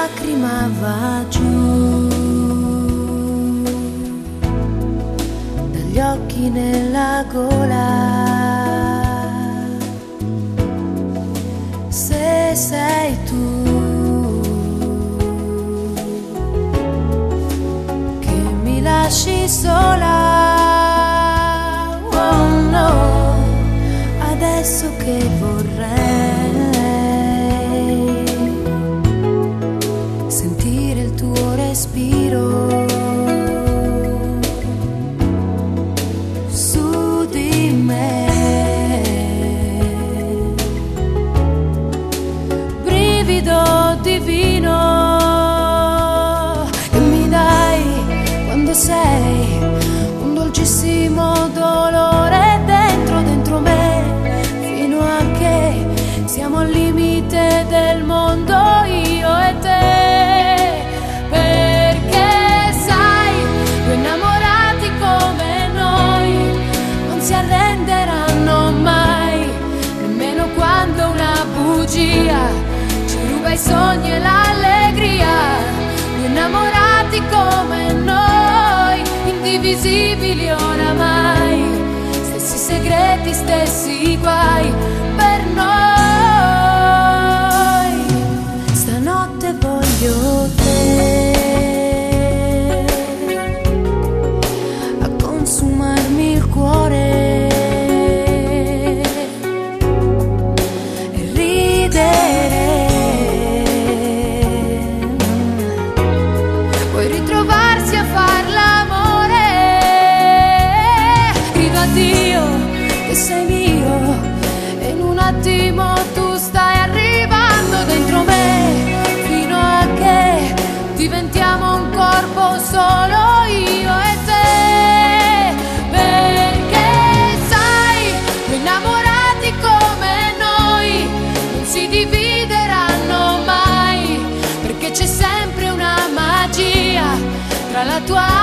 lacrima va giù dagli occhi nella gola. Se sei tu che mi lasci sola, oh no, adesso che vorrei sentire il tuo respiro su di me, brivido divino che mi dai quando sei un dolcissimo dolore dentro me, fino a che siamo al limite del mondo io e te, perché sai, due innamorati come noi non si arrenderanno mai, nemmeno quando una bugia ci ruba i sogni e l'allegria. Due innamorati come noi, indivisibili oramai, stessi segreti, stessi guai per noi. Stanotte voglio te a consumarmi il cuore e ridere. Puoi ritrovarsi a far l'amore. Grido a Dio che sei mio e in un attimo tu stai arrivando dentro me, fino a che diventiamo un corpo solo io e te, perché sai, due innamorati come noi non si divideranno mai, perché c'è sempre una magia tra la tua